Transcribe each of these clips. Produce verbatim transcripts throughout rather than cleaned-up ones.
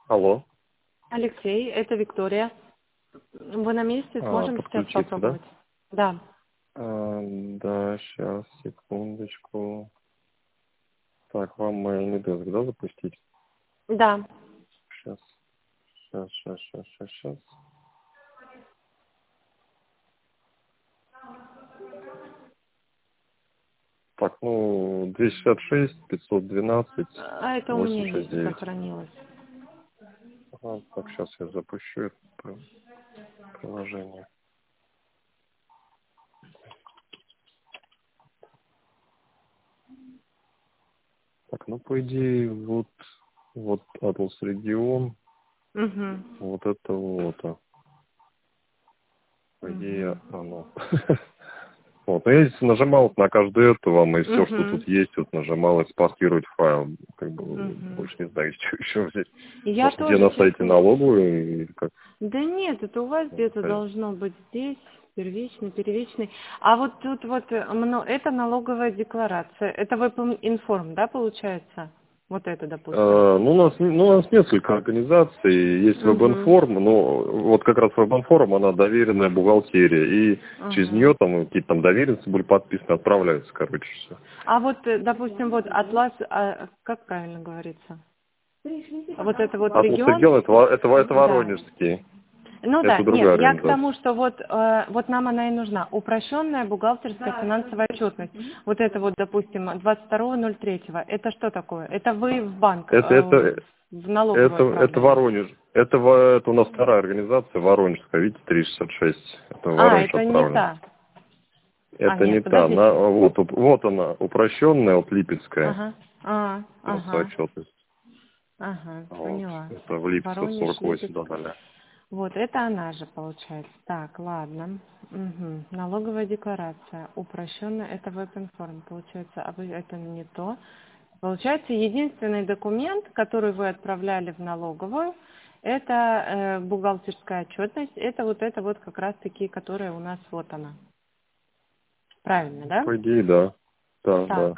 Алло. Алексей, это Виктория. Вы на месте, А, сможем сейчас подключиться, да? попробовать? Да. А, да, сейчас, секундочку. Так, вам Майонидеск, да, запустить? Да. Сейчас, сейчас, сейчас, сейчас, сейчас, сейчас. Так, ну, двести шестьдесят шесть, пятьсот двенадцать, А это у меня восемьдесят шесть есть, девять. сохранилось. Ага, так, сейчас я запущу это при- приложение. Так, ну, по идее, вот, вот Atlas регион, Угу. вот это вот, а, по идее, Угу. оно. Вот, но я здесь нажимал вот на каждую эту вам, и все, что Угу. тут есть, вот нажимал экспортировать файл. Как бы Угу. больше не знаю, что еще взять. Я Может, где тоже, на сайте честно. налоговой, или как? Да нет, это у вас где-то должно быть здесь, первичный, первичный. А вот тут вот, э, мно- это налоговая декларация. Это веб-информ, да, получается? Вот это, допустим. А, ну, у нас, ну, у нас несколько организаций, есть Угу. веб-информ, но вот как раз веб-информ, она доверенная бухгалтерия, и через Угу. нее там какие-то там доверенности были подписаны, отправляются, короче, все. А вот, э, допустим, вот атлас, а, как правильно говорится? Вот это вот Атлас регион? регион, это, Во- это, Во- это Да. Воронежский, Ну да, это нет, другая я к организация. тому, что вот, э, вот нам она и нужна. Упрощенная бухгалтерская финансовая отчетность. Вот это вот, допустим, двадцать второго ноль третьего. Это что такое? Это вы в банк, Это, э, это, в налоговую Это, это отправляли? Воронеж. Это, во- это у нас вторая организация, Воронежская, видите, триста шестьдесят шесть. Это в А, Воронеж это не отправлено. та. А, Это не нет, та. На, подождите. вот, уп- вот она, упрощенная, вот Липецкая, Ага, а, финансовая ага, отчетность. ага, Вот. поняла. Это в Липецком Воронеж, сорок восемь Липецк. додали. Вот, это она же получается. Так, ладно. Мгм. Налоговая декларация. Упрощенная, это веб-информ. Получается, а вы это не то. Получается, единственный документ, который вы отправляли в налоговую, это э, бухгалтерская отчетность. Это вот это вот как раз таки, которая у нас вот она. Правильно, да? По идее, да. Да, да. Так,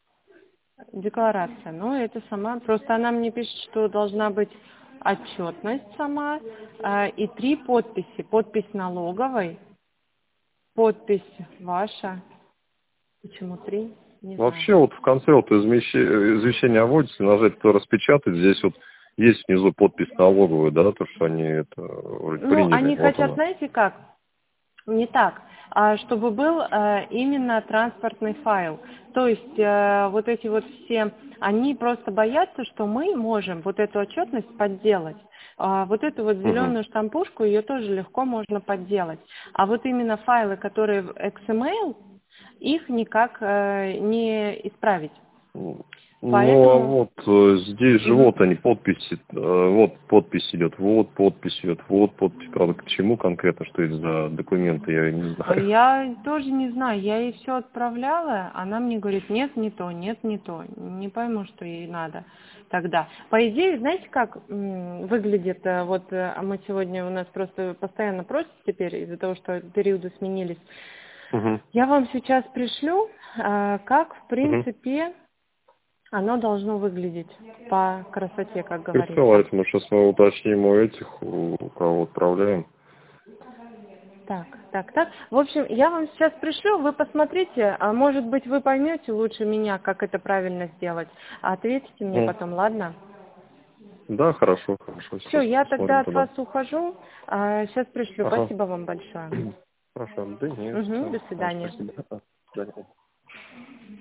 декларация. Ну, это сама. Просто она мне пишет, что должна быть отчетность сама э, и три подписи. Подпись налоговой, подпись ваша. Почему три? Не знаю. Вообще, вот в конце вот измещи- извещения о вводе, если нажать то распечатать, здесь вот есть внизу подпись налоговая, да, то, что они это вроде Ну, приняли. они Вот хотят, она. знаете как? Не так, а чтобы был э, именно транспортный файл. То есть э, вот эти вот все, они просто боятся, что мы можем вот эту отчетность подделать. А вот эту вот Угу. зеленую штампушку, ее тоже легко можно подделать. А вот именно файлы, которые в икс эм эль, их никак э, не исправить. Ну, а Поэтому... вот э, здесь же Мгм. вот они, подписи, э, вот подпись идет, вот подпись идет, вот подпись. Правда, к чему конкретно, что это за документы, я не А знаю. я тоже не знаю, я ей все отправляла, она мне говорит, нет, не то, нет, не то. Не пойму, что ей надо тогда. По идее, знаете, как м, выглядит, э, вот э, а мы сегодня, у нас просто постоянно просят теперь, из-за того, что периоды сменились. Угу. Я вам сейчас пришлю, э, как, в Угу. принципе, оно должно выглядеть по красоте, как говорится. Присылайте, мы сейчас мы уточним у этих, у кого отправляем. Так, так, так. В общем, я вам сейчас пришлю, вы посмотрите, а может быть вы поймете лучше меня, как это правильно сделать. А ответите мне Ну, потом, ладно? да, хорошо, хорошо, Все, сейчас я тогда посмотрим от туда. вас ухожу. А, сейчас пришлю. Ага, Спасибо вам большое. хорошо, да нет, Угу, все, до да, свидания. спасибо. До свидания.